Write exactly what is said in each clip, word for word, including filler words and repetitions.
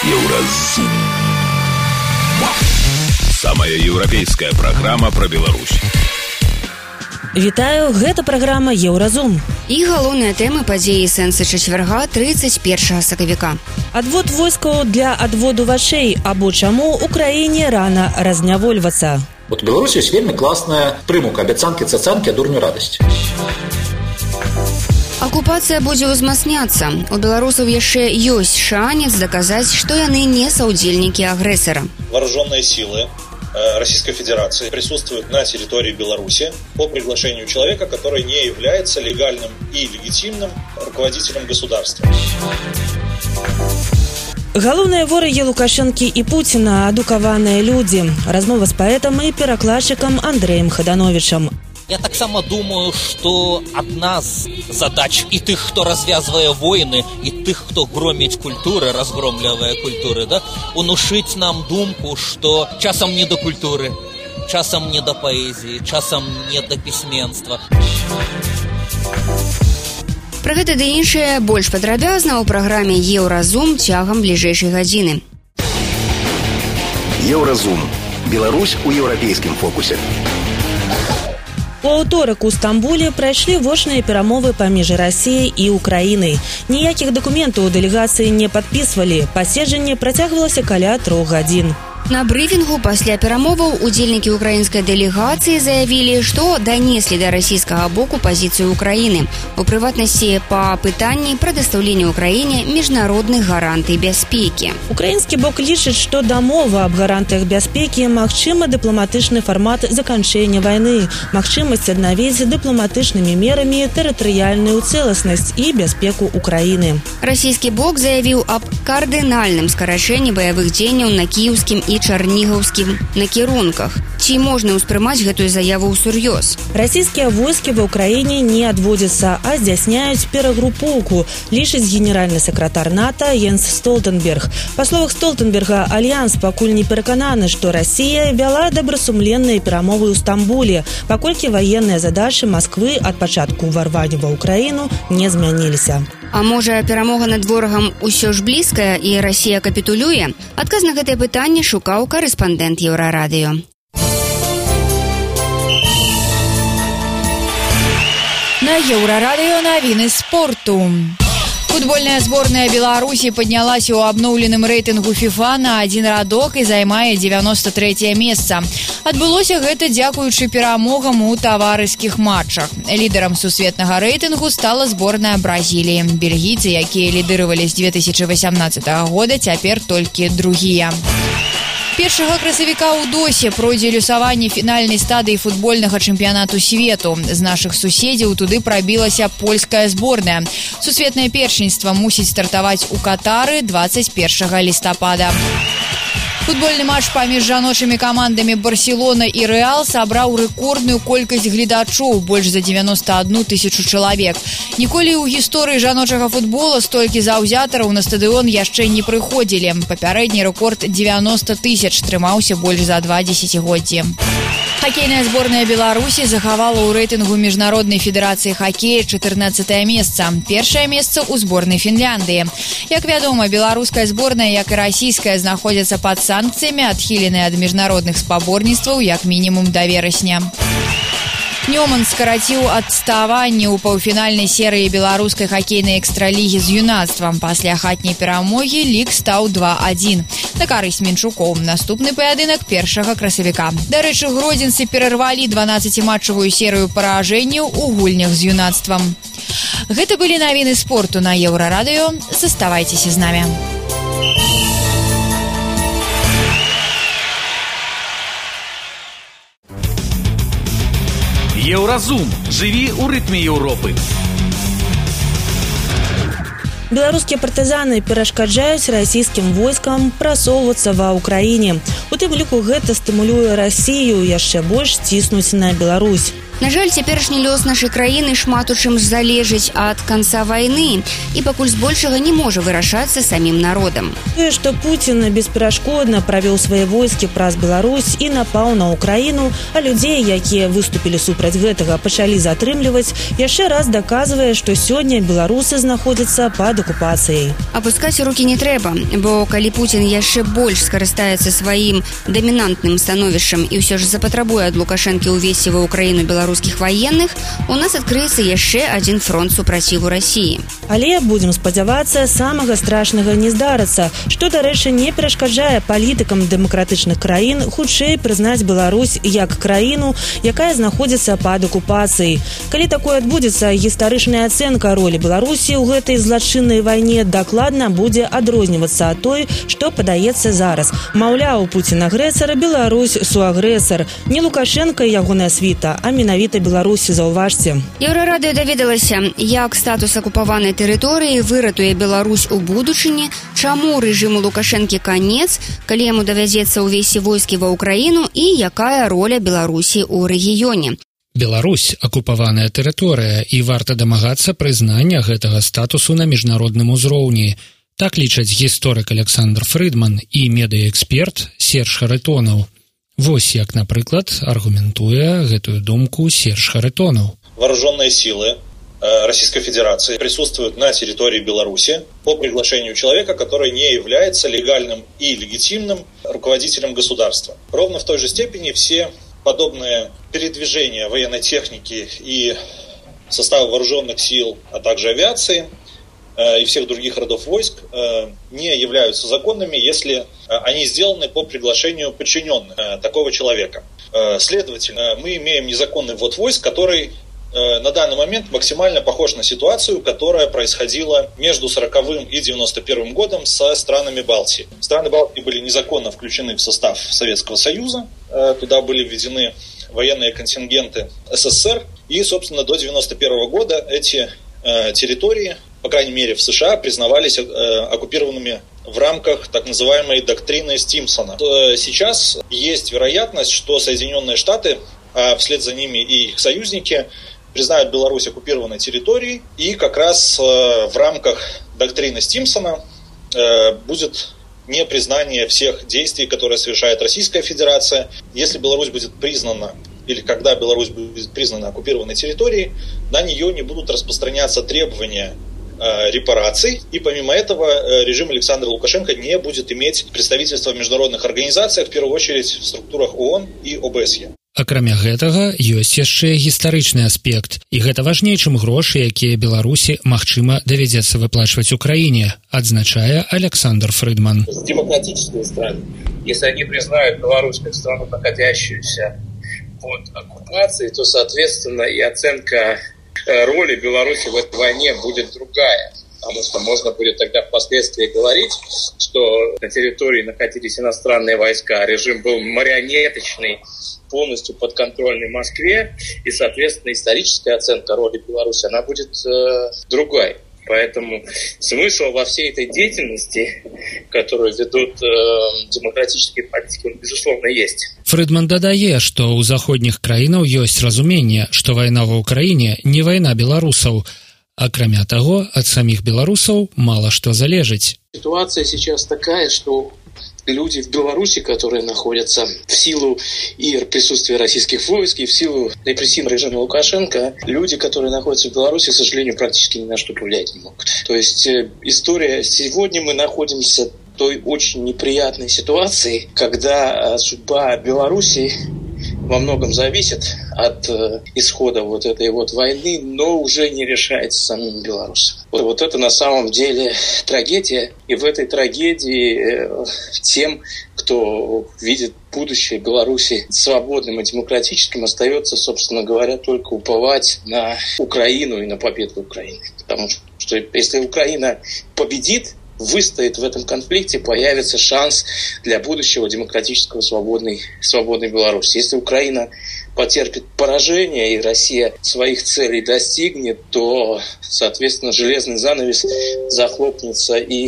Еўразум. Самая еўрапейская праграма пра Беларусь. Вітаю, гэта праграма Еўразум. І галоўныя тэмы падзеі сэнсы чацвярга трыццаць першага сакавіка. Адвод войскаў для адводу вачэй, або чаму Украіне рана разнявольвацца. Вот у Беларусі ёсць вельмі класная прымука абяцанкі цацанкі, а дурню радасць. Акупацыя будзе ўзмацняцца. У беларусаў яшчэ ёсць шанец доказаць, што яны не саўдзельнікі агрэсара. Вооруженные силы Российской Федерации присутствуют на территории Беларуси по приглашению человека, который не является легальным и легитимным руководителем государства. Галоўныя ворагі Лукашэнкі і Пуціна – адукаваныя людзі. Размова з паэтам і перакладчыкам Андрэем Хадановічам. Я таксама думаю, што адна з задач і тых, хто развязвае войны, і тых, хто громіць культуры, разгромлівае культуры, да, унушыць нам думку, што часам не да культуры, часам не да паэзіі, часам не да пісьменства. Пра гэта ды іншае больш падрабязна ў праграме Еўразум цягам бліжэйшай гадзіны. Еўразум. Беларусь у еўрапейскім фокусе. У аўторак у Стамбуле прайшлі вочныя перамовы паміж Расіяй і Украінай. Ніякіх дакументаў у дэлегацыі не падпісвалі. Паседжанне працягвалася каля трох гадзін. На брыфінгу пасля перамоваў удзельнікі украінскай дэлегацыі заявілі, што данеслі да расійскага боку пазіцыю Украіны, у прыватнасці па пытанні прадастаўлення Украіне міжнародных гарантый бяспекі. Украінскі бок лічыць, што дамова аб гарантыях бяспекі магчыма дыпламатычны фармат заканчэння вайны, магчымасць аднавіць дыпламатычнымі мерамі тэрытарыяльную цэласнасць і бяспеку Украіны. Расійскі бок заявіў аб кардынальным скарачэнні баявых дзеянняў на кіеўскім і чарнігаўскім накірунках. Ці можна ўспрымаць гэтую заяву ўсур'ёз? Расійскія войскі ва ўкраіне не адводзяцца, а здзяйсняюць перагрупоўку, лічыць генеральны сакратар НАТО Йенс Столтенберг. Па словах Столтенберга, альянс пакуль не перакананы, што Расія вяла добрасумленныя перамовы ў Стамбуле, паколькі ваенныя задачы Масквы ад пачатку ўварвання ва ўкраіну не змяніліся. А можа, перамога над ворагам усё ж блізкая і Расія капітулюе? Адказ на гэтае пытанне шукаў корэспандэнт Еўрарадыё. На Еўрарадыё навіны спорту. Футбольная зборная Беларусі паднялася ў абноўленым рэйтынгу FIFA на адзін радок і займае дзевяноста трэцяе месца. Адбылося гэта дзякуючы перамогам у таварыскіх матчах. Лідарам сусветнага рэйтынгу стала зборная Бразіліі. Бельгійцы, якія лідыравалі з дзве тысячы васямнаццатага года, цяпер толькі другія. Першага красавіка ў Досе пройдзе люсаванне фінальнай стадыі футбольнага чэмпіянату свету. З нашых суседзяў туды прабілася польская зборная. Сусветнае першынства мусіць стартаваць у Катары дваццаць першага лістапада. Футбольны матч паміж жаночымі камандамі Барселона і Рэал сабраў рэкордную колькасць гледачоў, больш за дзевяноста адну тысячу чалавек. Ніколі ў гісторыі жаночага футбола столькі заўзятараў на стадыён яшчэ не прыходзілі. Папярэдні рэкорд дзевяноста тысяч трымаўся больш за два дзесяцігоддзі. Хакейная зборная Беларусі захавала ў рэйтынгу міжнароднай федэрацыі хакея чатырнаццатае месца. Першае месца ў зборнай Фінляндыі. Як вядома, беларуская зборная, як і расійская, знаходзяцца пад санкцыямі, адхіленыя ад міжнародных спаборніцтваў як мінімум да верасня. Нёман скараціў адставанне ў паўфінальнай серыі беларускай хакейнай экстралігі з юнацтвам. Пасля хатняй перамогі лік стаў два адзін. На карысць мінчукоў. Наступны паядынак першага красавіка. Дарэчы, гродзенцы перарвалі дванаццаціматчавую серыю паражэнняў у гульнях з юнацтвам. Гэта былі навіны спорту на Еўрарадыё. Заставайцеся з намі. Еўразум. Жыві ў рытме Еўропы. Беларускія партызаны перашкаджаюць расійскім войскам прасоўвацца ва ўкраіне. У тым ліку гэта стымулюе Расію яшчэ больш ціснуць на Беларусь. На жаль, цяперашні лёс нашай краіны шмат у чым залежыць ад канца вайны і пакуль збольшага не можа вырашацца самім народам. Тое, што Пуцін бесперашкодна правёў свае войскі праз Беларусь і напаў на Украіну, а людзей, якія выступілі супраць гэтага, пачалі затрымліваць, яшчэ раз даказвае, што сёння беларусы знаходзяцца пад акупацыяй. Апускаць рукі не трэба, бо калі Пуцін яшчэ больш скарыстаецца сваім дамінантным становішчам і ўсё ж запатрабуе ад Лукашэнкі ўвесці ва Украіну беларускіх ваенных, у нас адкрыецца яшчэ адзін фронт супраціву Расіі. Але, будзем спадзявацца, самага страшнага не здарыцца, што, дарэчы, не перашкаджае палітыкам дэмакратычных краін хутчэй прызнаць Беларусь як краіну, якая знаходзіцца пад акупацыяй. Калі такое адбудзецца, гістарычная ацэнка ролі Беларусі ў гэтай злачыннай вайне дакладна будзе адрознівацца ад той, што падаецца зараз. Маўляў, Пуцін агрэсар, Беларусь суагрэсар. Не Лукашенко і ягоная світа, а менавіта Беларусі, заўважце. Еўрарадыё даведалася, як статус акупаванай тэрыторыі выратуе Беларусь у будучыні, чаму рэжыму Лукашэнкі канец, калі яму давядзецца ўвесці войскі ва Ўкраіну і якая роля Беларусі ў рэгіёне. Беларусь – акупаваная тэрыторыя і варта дамагацца прызнання гэтага статусу на міжнародным узроўні. Так лічаць гісторык Александр Фрыдман і медыяэксперт Серж Харитонов. Вось як, напрыклад, аргументуе гэтую думку Серж Харитонов. Вооруженные силы Российской Федерации присутствуют на территории Беларуси по приглашению человека, который не является легальным и легитимным руководителем государства. Ровно в той же степени все подобные передвижения военной техники и состава вооруженных сил, а также авиации и всех других родов войск не являются законными, если они сделаны по приглашению подчиненных такого человека. Следовательно, мы имеем незаконный ввод войск, который на данный момент максимально похож на ситуацию, которая происходила между сороковым и девяносто первым годом со странами Балтии. Страны Балтии были незаконно включены в состав Советского Союза, туда были введены военные контингенты СССР, и, собственно, до девяносто первого года эти территории, по крайней мере в США, признавались оккупированными в рамках так называемой доктрины Стимсона. Сейчас есть вероятность, что Соединенные Штаты, а вслед за ними и их союзники, признают Беларусь оккупированной территорией, и как раз в рамках доктрины Стимсона будет непризнание всех действий, которые совершает Российская Федерация. Если Беларусь будет признана, или когда Беларусь будет признана оккупированной территорией, на нее не будут распространяться требования репараций, и помимо этого режим Александра Лукашенко не будет иметь представительства в международных организациях, в первую очередь в структурах ООН и ОБСЕ. Акрамя гэтага, ёсць яшчэ гістарычны аспект, і гэта важней, чым грошы, якія Беларусі, магчыма, давядзецца выплачваць Украіне, адзначае Александр Фрыдман. Демократические страны, если они признают Беларусь как страну, находящуюся под оккупацией, то, соответственно, и оценка роли Беларуси в этой войне будет другая. Потому что можно будет тогда впоследствии говорить, что на территории находились иностранные войска, режим был марионеточный, полностью подконтрольный Москве, и, соответственно, историческая оценка роли Беларуси, она будет э, другой. Поэтому смысл во всей этой деятельности, которую ведут э, демократические политики, он, безусловно, есть. Фрыдман дадае, што ў заходніх краінаў ёсць разуменне, што вайна ва Ўкраіне не вайна беларусаў. Акрамя таго, ад саміх беларусаў мала што залежыць. Ситуация сейчас такая, что люди в Беларуси, которые находятся в силу и присутствия российских войск, и в силу репрессивного режима Лукашенко, люди, которые находятся в Беларуси, к сожалению, практически ни на что повлиять не могут. То есть история, сегодня мы находимся в той очень неприятной ситуации, когда судьба Беларуси во многом зависит от э, исхода вот этой вот войны, но уже не решается самим белорусам. Вот, вот это на самом деле трагедия, и в этой трагедии э, тем, кто видит будущее Беларуси свободным и демократическим, остается, собственно говоря, только уповать на Украину и на победу Украины. Потому что если Украина победит, выстоит в этом конфликте, появится шанс для будущего демократического свободной, свободной Беларуси. Если Украина потерпит поражение и Россия своих целей достигнет, то, соответственно, железный занавес захлопнется и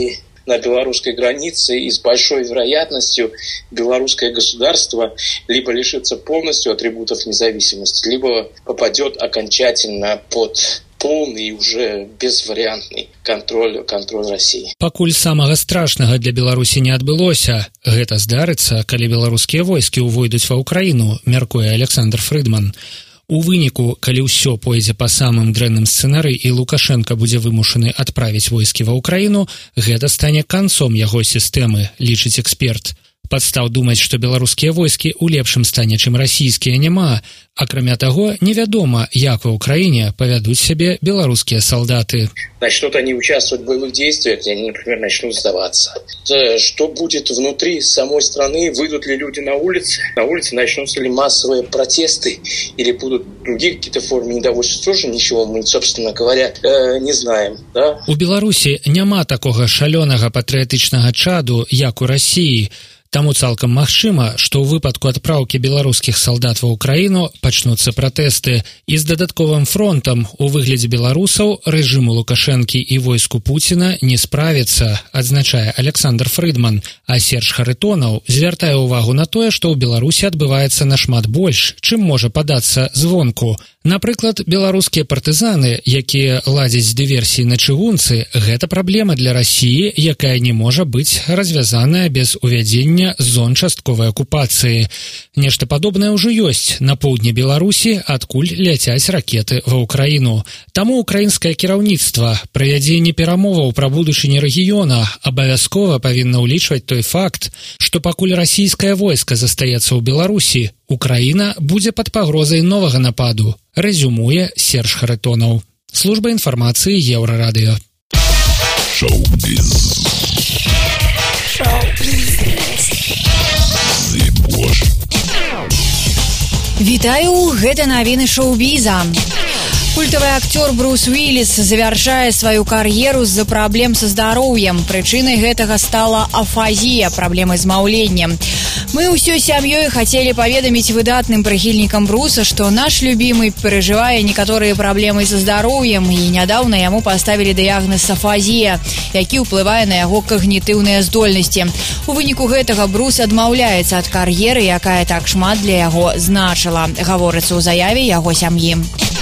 на белорусской границе, и с большой вероятностью белорусское государство либо лишится полностью атрибутов независимости, либо попадет окончательно под полный и уже безвариантный контроль, контроль России. Пакуль самага страшнага для Беларусі не адбылося. Гэта здарыцца, калі беларускія войскі ўвойдуць ва Ўкраіну, мяркуе Александр Фрыдман. У выніку, калі ўсё пойдзе па самым дрэнным сцэнары і Лукашенко будзе вымушаны адправіць войскі ва Ўкраіну, гэта стане канцом яго сістэмы, лічыць эксперт. Падстаў думаць, што беларускія войскі ў лепшым стане, чым расійскія, няма. Акрамя таго, невядома, як ва Ўкраіне павядуць сябе беларускія солдаты. Начнут они участвовать в боевых действиях, они, например, начнут сдаваться. Что будет внутри самой страны? Выйдут ли люди на улицы? На улице начнутся ли массовые протесты? Или будут другие какие-то формы недовольства? Тоже ничего мы, собственно говоря, не знаем. Да? У Беларусі няма такога шалёнага патрыятычнага чаду, як у Расіі. Таму цалкам магчыма, што ў выпадку адпраўкі беларускіх салдат ва Ўкраіну пачнуцца пратэсты, і з дадатковым фронтам у выглядзе беларусаў рэжыму Лукашэнкі і войску Пуціна не справіцца, адзначае Александр Фрыдман, а Серж Харытонаў звяртае ўвагу на тое, што ў Беларусі адбываецца нашмат больш, чым можа падацца звонку. Напрыклад, беларускія партызаны, якія ладзяць дыверсіі на чыгунцы, гэта праблема для Расіі, якая не можа быць развязаная без увядзення зон частковай акупацыі. Нешта падобнае ўжо ёсць на поўдні Беларусі, адкуль ляцяць ракеты ва Ўкраіну. Таму украінскае кіраўніцтва пры вядзенні перамоваў пра будучыню рэгіёна абавязкова павінна ўлічваць той факт, што пакуль расійскае войска застаецца ў Беларусі, Украіна будзе пад пагрозай новага нападу, рэзюмуе Серж Харытонаў. Служба інфармацыі Еўрарадыё. Шоу-біз. Шоу-бізнес. Вітаю, гэта навіны шоу-біза. Культавы актёр Брус Уиллис завяршае сваю кар'еру з-за праблем са здароўем. Прычынай гэтага стала афазія, праблемы з маўленнем. Мы ўсёй сям'ёй хацелі паведаміць выдатным прыхільнікам Бруса, што наш любімы перажывае некаторыя праблемы са здароўем, і нядаўна яму паставілі дыягназ афазія, які ўплывае на яго когнітыўныя здольнасці. У выніку гэтага Брус адмаўляецца ад кар'еры, якая так шмат для яго значыла, гаворыцца ў заяве яго сям'і.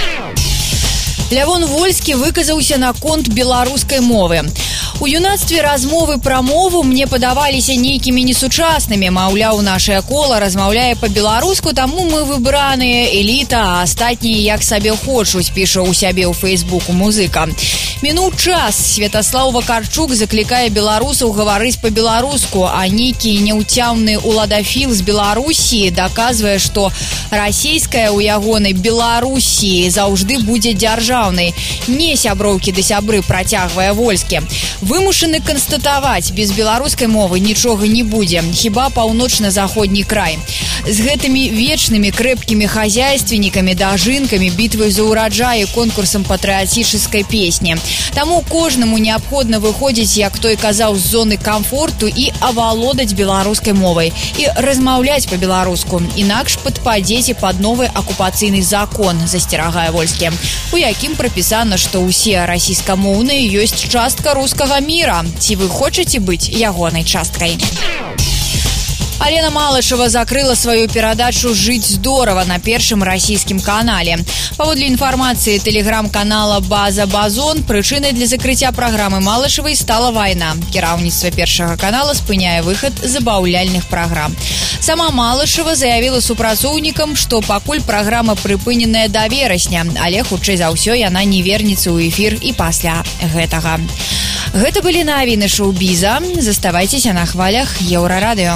Лявон Вольскі выказаўся наконт беларускай мовы. У юнацтве размовы пра мову мне падаваліся нейкімі несучаснымі, маўляў, нашае кола размаўляе па-беларуску, таму мы выбраныя эліта, а астатнія як сабе хочуць, піша ў сябе ў фейсбуку музыка. Мінуў час, Святаслаў Вакарчук заклікае беларусаў гаварыць па-беларуску, а нейкі няўцямны уладафіл з Беларусі даказвае, што расійская ў ягонай Беларусі заўжды будзе дзяржаўнай. Не сяброўкі да сябры, працягвае Вольскі. Вымушаны канстатаваць, без беларускай мовы нічога не будзе, хіба паўночна-заходні край. З гэтымі вечнымі крэпкімі хазяйственнікамі, дажынкамі, бітвай за ўраджай і конкурсам патрыятычнай песні. Таму кожнаму неабходна выходзіць, як той казаў, з зоны камфорту і авалодаць беларускай мовай і размаўляць па-беларуску, інакш падпадзеце пад новы акупацыйны закон, засцерагае Вольскі, у якім прапісана, што ўсе расійскамоўныя ёсць частка рускага міра. Ці вы хочаце быць ягонай часткай? Алена Малышева закрыла сваю перадачу «Жыць здорова» на першым расійскім канале. Паводле інфармацыі тэлеграм-канала «База Базон», прычынай для закрыцця праграмы Малышевай стала вайна. Кіраўніцтва першага канала спыняе выхад забаўляльных праграм. Сама Малышева заявіла супрацоўнікам, што пакуль праграма прыпыненая да верасня, але хутчэй за ўсё яна не вернецца ў эфір і пасля гэтага. Гэта былі навіны шоу-біза. Заставайцеся на хвалях Еўрарадыё.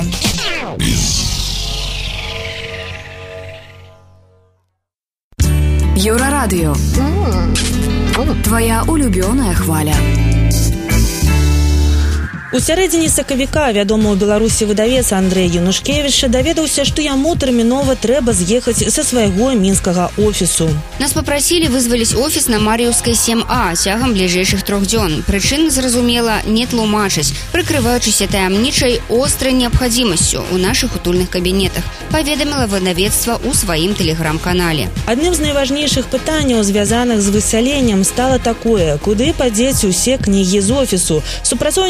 Еўрарадыё. Твоя улюбёная хваля. У сярэдзіне сакавіка вядомы ў Беларусі выдавец Андрэй Янушкевіч даведаўся, што яму тэрмінова трэба з'ехаць са свайго мінскага офісу. Нас папрасілі вызваліць офіс на Мар'еўскай сем А цягам бліжэйшых трох дзён. Прычыны, зразумела, не тлумачаць, прыкрываючыся таямнічай острай неабхадзімасцю ў нашых утульных кабінетах, паведаміла выдавецтва ў сваім тэлеграм-канале. Адным з найважнейшых пытанняў, звязаных з высяленнем, стала такое: куды падзець усе кнігі з офісу? Супрацоўнікі абвясцілі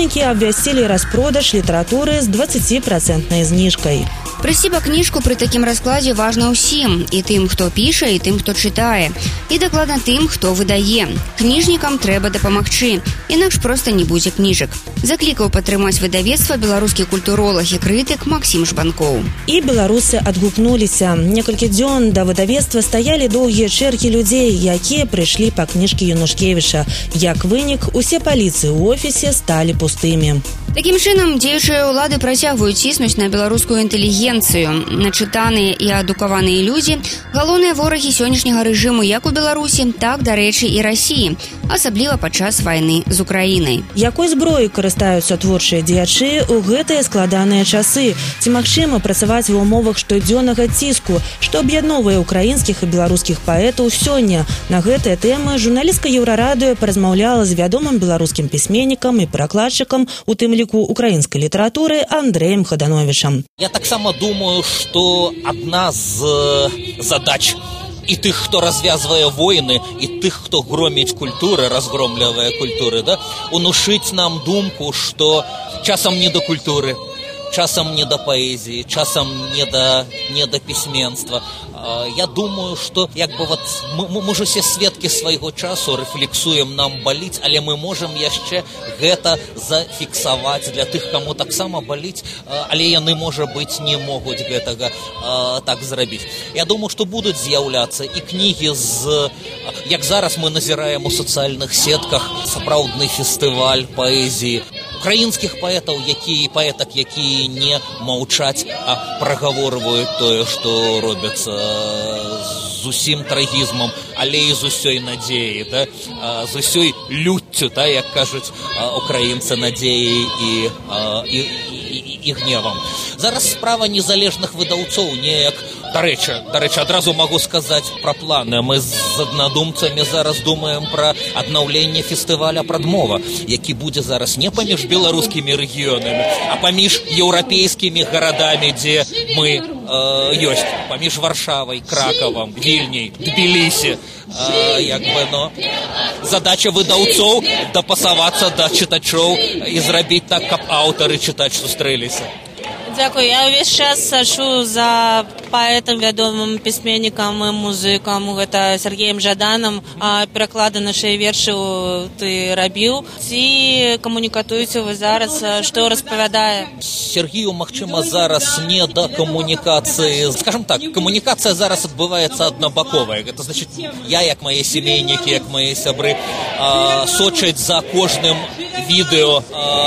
абвясцілі распродаж літаратуры з дваццаціпроцентнай зніжкай. Прыйсці па кніжку пры такім раскладзе важна ўсім, і тым, хто піша, і тым, хто чытае, і дакладна тым, хто выдае. Кніжнікам трэба дапамагчы, інакш проста не будзе кніжак. Заклікаў падтрымаць выдавецтва беларускі культуролаг і крытык Максім Жбанкоў. І беларусы адгукнуліся. Некалькі дзён да выдавецтва стаялі доўгія чэргі людзей, якія прыйшлі па кніжкі Янушкевіча. Як вынік, усе паліцы ў офісе сталі пустымі. Такім чынам, дзеючыя ўлады працягваюць ціснуць на беларускую інтэлігенцыю. Начытаныя і адукаваныя людзі – галоўныя ворагі сённяшняга рэжыму як у Беларусі, так, дарэчы, і Расіі, асабліва падчас вайны з Украінай. Якой зброяй карыстаюцца творчыя дзеячы ў гэтыя складаныя часы? Ці магчыма працаваць ва ўмовах штодзённага ціску, што аб'ядноўвае украінскіх і беларускіх паэтаў сёння? На гэтыя тэмы журналістка Еўрарадыё паразмаўляла з вядомым беларускім пісьменнікам і перакладчыкам, у тым ліку украинской литературы Андреем Ходановичем. Я так само думаю, что одна з задач и тых, кто развязывая войны, и тых, кто громить культуры, разгромливая культуры, да, унушить нам думку, что часом не до культуры, часом не до поэзии, часом не до, не до письменства. Я думаю, что як бы вот мы, мы же все сведки свайго часу рефлексуем, нам баліць, але мы можем яшчэ гэта зафіксаваць для тых, каму таксама баліць, але яны, можа быць, не могуць гэтага а, так зрабіць. Я думаю, что будуць з'яўляцца і кнігі з, як зараз мы назіраем у сацыяльных сетках, сапраўдны фестываль паэзіі украінскіх паэтаў, якія паэтак, якія не маўчаць, а прагаворваюць тое, што робяцца з усім трагізмам, але і з усёй надзеяй, да? З усёй люццю, да, як кажуць украінцы, надзеяй і, і, і, і гневам. Зараз справа незалежных выдаўцоў неяк, дарэчы, дарэчы, адразу магу сказаць пра планы. Мы з аднадумцамі зараз думаем пра аднаўленне фестываля «Прадмова», які будзе зараз не паміж беларускімі рэгіёнамі, а паміж еўрапейскімі гарадамі, дзе мы э, ёсць, паміж Варшавай, Кракавам, Вільняй, Тбілісі. Э, як бы, но задача выдаўцоў дапасавацца да чытачоў і зрабіць так, каб аўтары чытаць сустрэліся. Дякую. Я увесь час сачу за паэтам, вядомым пісьменнікам і музыкам. Гэта Сергеем Жаданам. А пераклады нашыя вершы ты рабіў. Ці камунікатуеце вы зараз, што распавядае? Сергею, магчыма, зараз не да камунікацыі. Скажем так, камунікацыя зараз адбываецца аднабаковая. Гэта значит, я, як мае семейнікі, як мае сябры, сочаць за кожным відэо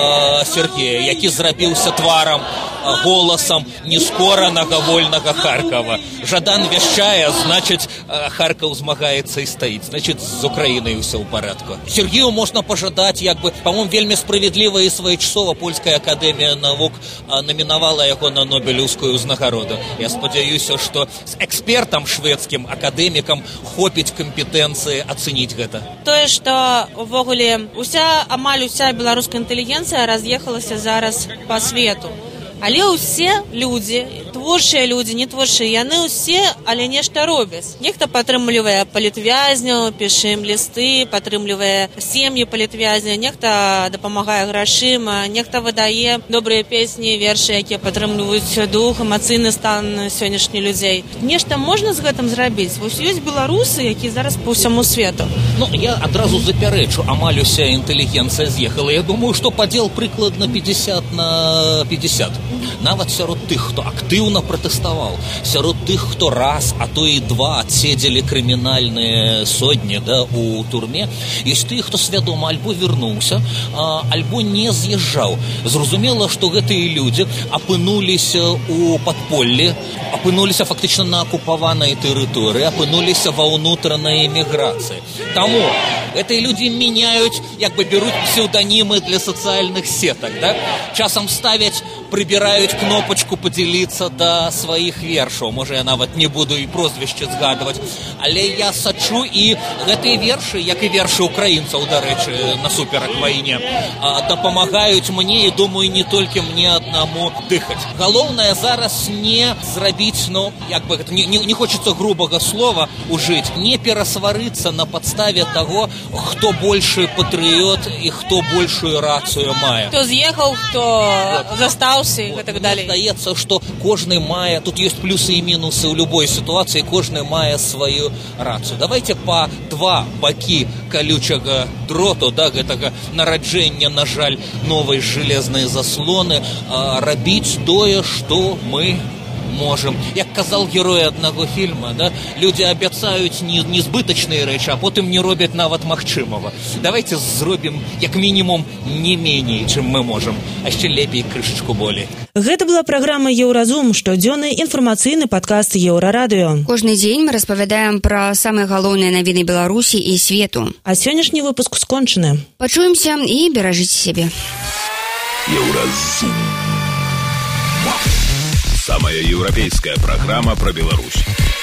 Сергея, які зрабіўся тварам, голосам нескоранага вольнага Харкова. Жадан вяшчае, значыць, Харкаў змагаецца і стаіць. Значыць, з Украінай усё ў парадку. Сергею можна пажадаць, як бы, па-моему, вельмі справядліва і своечасова Польская акадэмія навук намінавала яго на Нобелеўскую ўзнагароду. Я спадзяюся, што з экспертам шведскім, акадэмікам хопіць кампетэнцыі ацэніць гэта. Тое, што увогуле уся, амаль уся беларуская інтэлігенцыя раз'ехалася зараз па свету. Але ўсе людзі, творчыя людзі, не творчыя, яны ўсе, але нешта робяць. Нехта падтрымлівае палітвязняў, піша ім лісты, падтрымлівае сем'і палітвязняў, нехта дапамагае грашыма, нехта выдае добрыя песні, вершы, якія падтрымліваюць дух, эмацыйны стан сённяшніх людзей. Нешта можна з гэтым зрабіць? Вось ёсць беларусы, якія зараз по ўсяму свету. Ну, я адразу запярэчу, амаль уся інтэлігенцыя з'ехала. Я думаю, што падзел прыкладна пятьдесят на пятьдесят. Нават сярод тых, хто актыўна пратэставаў, сярод тых, хто раз, а то і два адседзелі крымінальныя сотні, да, у турме, ёсць тыя, хто свядома альбо вярнуўся, а, альбо не з'язджаў. Зразумела, што гэтыя людзі апынуліся ў падполлі, апынуліся фактычна на акупаванай тэрыторыі, апынуліся ва ўнутранай эміграцыі. Таму гэтыя людзі мяняюць, як бы бяруць псеўданімы для сацыяльных сетак, да? Часам ставяць прыбіраюць кнопачку падзяліцца да сваіх вершаў. Можа, я нават не буду і прозвішча згадваць. Але я сачу, і гэтыя вершы, як і вершы украінцаў, дарэчы, насуперак вайне, дапамагаюць мне, і думаю, не толькі мне аднаму дыхаць. Галоўнае зараз не зрабіць, ну, як бы гэта, не, не, не хочацца грубага слова ужыць, не перасварыцца на падставе таго, хто большы патрыёт і хто большую рацыю мае. Хто з'ехаў, хто вот. Застаўся і так далей. Мне здаецца, што кожны мае, тут ёсць плюсы і мінусы ў любой сітуацыі, кожны мае сваю рацыю. Давайте па два бакі калючага дроту, да, гэтага нараджэння, на жаль, новай жалезнай заслоны, а, рабіць тое, што мы можем. Як казал герой аднаго фільма, да, людзі абяцаюць не, незбытачныя рэчы, а потым не робяць нават магчымага. Давайте зробім як мінімум не меней, чым мы можам, а яшчэ лепей крышачку болей. Гэта была праграма «Еўразум», штодзённы інфармацыйны падкаст Еўрарадыё. Кожны дзень мы распавядаем пра самыя галоўныя навіны Беларусі і свету. А сённяшні выпуск скончаны. Пачуемся і беражыце сябе. Еўразум. Самая европейская программа про Беларусь.